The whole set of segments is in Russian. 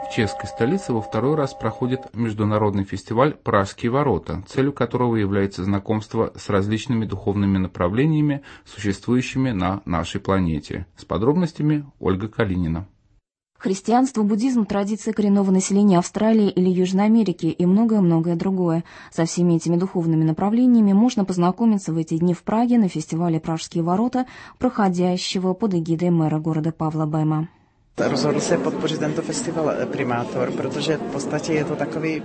в чешской столице во второй раз проходит международный фестиваль «Пражские ворота», целью которого является знакомство с различными духовными направлениями, существующими на нашей планете. С подробностями Ольга Калинина. Христианство, буддизм, традиции коренного населения Австралии или Южной Америки и многое-многое другое. Со всеми этими духовными направлениями можно познакомиться в эти дни в Праге на фестивале «Пражские ворота», проходящего под эгидой мэра города Павла Бема. Rozhodl se podpořit tento festival primátor, protože v podstatě je to takový.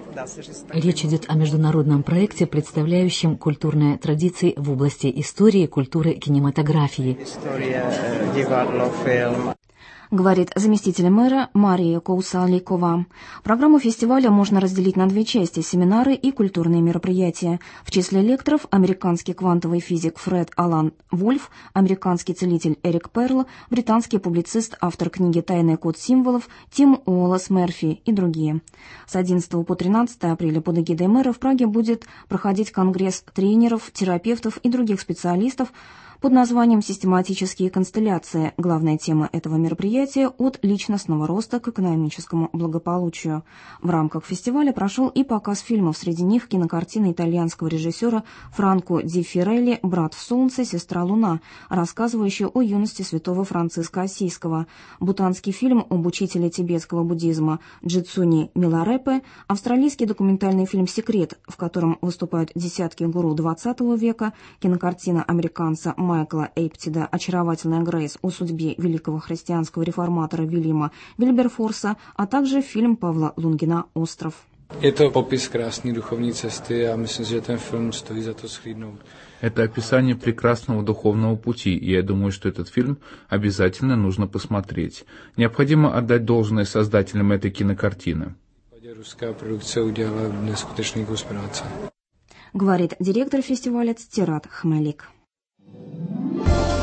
Речь идет о международном проекте, представляющем культурные традиции в области истории, культуры, кинематографии. Historie, divadlo, film. Говорит заместитель мэра Мария Коусаликова. Программу фестиваля можно разделить на две части – семинары и культурные мероприятия. В числе лекторов американский квантовый физик Фред Алан Вольф, американский целитель Эрик Перл, британский публицист, автор книги «Тайный код символов» Тим Уоллес Мерфи и другие. С 11 по 13 апреля под эгидой мэра в Праге будет проходить конгресс тренеров, терапевтов и других специалистов под названием «Систематические констелляции». Главная тема этого мероприятия – от личностного роста к экономическому благополучию. В рамках фестиваля прошел и показ фильмов, среди них кинокартина итальянского режиссера Франко Ди Фирелли «Брат в солнце, сестра луна», рассказывающая о юности святого Франциска Ассийского, бутанский фильм об учителе тибетского буддизма Джитсуни Миларепе, австралийский документальный фильм «Секрет», в котором выступают десятки гуру XX века, кинокартина американца Майкла Эйптида «Очаровательная Грейс» о судьбе великого христианского реформатора Вильяма Вильберфорса, а также фильм Павла Лунгина «Остров». Это попис красной духовной цесты, я myslím, že ten film stojí za to shlédnout. Это описание прекрасного духовного пути, и я думаю, что этот фильм обязательно нужно посмотреть. Необходимо отдать должное создателям этой кинокартины. Русская продукция уделала нескutečný kus práce. Говорит директор фестиваля Цтират Хмелик.